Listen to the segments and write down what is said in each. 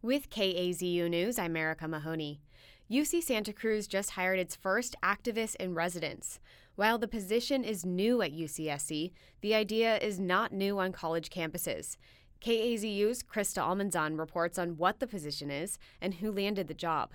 With KAZU News, I'm Erica Mahoney. UC Santa Cruz just hired its first activist in residence. While the position is new at UCSC, the idea is not new on college campuses. KAZU's Krista Almanzan reports on what the position is and who landed the job.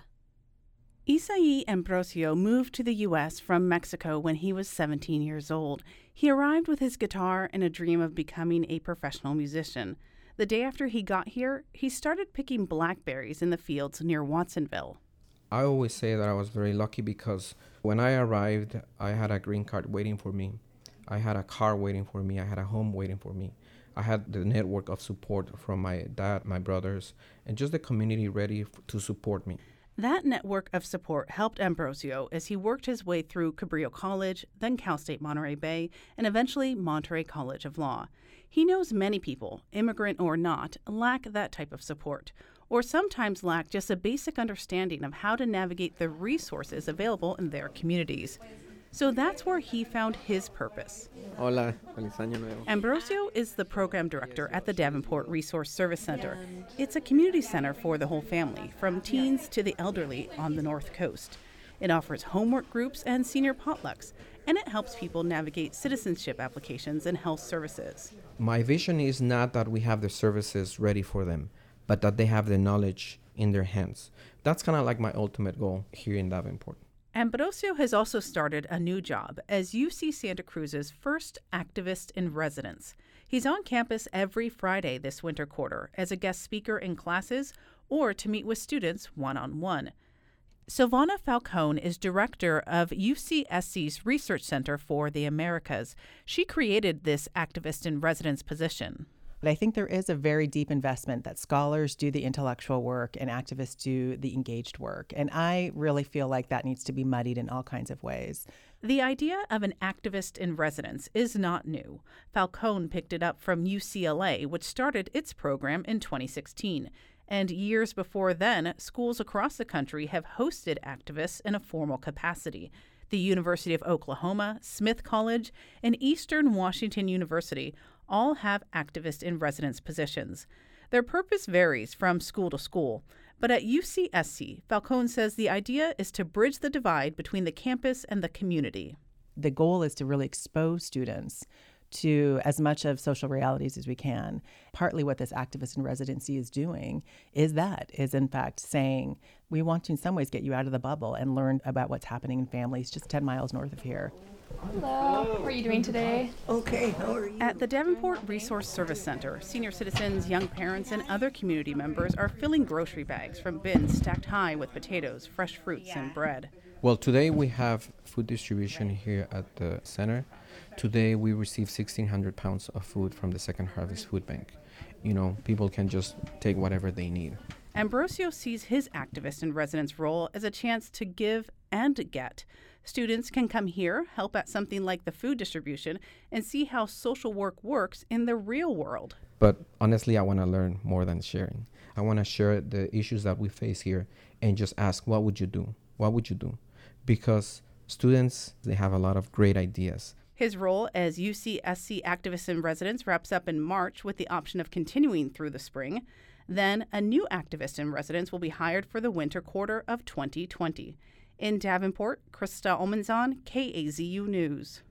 Isaí Ambrosio moved to the U.S. from Mexico when he was 17 years old. He arrived with his guitar and a dream of becoming a professional musician. The day after he got here, he started picking blackberries in the fields near Watsonville. I always say that I was very lucky because when I arrived, I had a green card waiting for me. I had a car waiting for me. I had a home waiting for me. I had the network of support from my dad, my brothers, and just the community ready to support me. That network of support helped Ambrosio as he worked his way through Cabrillo College, then Cal State Monterey Bay, and eventually Monterey College of Law. He knows many people, immigrant or not, lack that type of support, or sometimes lack just a basic understanding of how to navigate the resources available in their communities. So that's where he found his purpose. Hola, feliz año nuevo. Ambrosio is the program director at the Davenport Resource Service Center. It's a community center for the whole family, from teens to the elderly on the North Coast. It offers homework groups and senior potlucks, and it helps people navigate citizenship applications and health services. My vision is not that we have the services ready for them, but that they have the knowledge in their hands. That's kind of like my ultimate goal here in Davenport. Ambrosio has also started a new job as UC Santa Cruz's first activist in residence. He's on campus every Friday this winter quarter as a guest speaker in classes or to meet with students one-on-one. Silvana Falcone is director of UCSC's Research Center for the Americas. She created this activist in residence position. But I think there is a very deep investment that scholars do the intellectual work and activists do the engaged work. And I really feel like that needs to be muddied in all kinds of ways. The idea of an activist in residence is not new. Falcone picked it up from UCLA, which started its program in 2016. And years before then, schools across the country have hosted activists in a formal capacity. The University of Oklahoma, Smith College, and Eastern Washington University all have activist in residence positions. Their purpose varies from school to school, but at UCSC, Falcone says the idea is to bridge the divide between the campus and the community. The goal is to really expose students to as much of social realities as we can. Partly what this activist in residency is doing is in fact saying, we want to in some ways get you out of the bubble and learn about what's happening in families just 10 miles north of here. Hello, how are you doing today? Okay, how are you? At the Davenport Resource Service Center, senior citizens, young parents, and other community members are filling grocery bags from bins stacked high with potatoes, fresh fruits, and bread. Well, today we have food distribution here at the center. Today we received 1,600 pounds of food from the Second Harvest Food Bank. You know, people can just take whatever they need. Ambrosio sees his activist in residence role as a chance to give and get. Students can come here, help at something like the food distribution, and see how social work works in the real world. But honestly, I want to learn more than sharing. I want to share the issues that we face here and just ask, what would you do? What would you do? Because students, they have a lot of great ideas. His role as UCSC activist in residence wraps up in March with the option of continuing through the spring. Then a new activist in residence will be hired for the winter quarter of 2020. In Davenport, Krista Almanzan, KAZU News.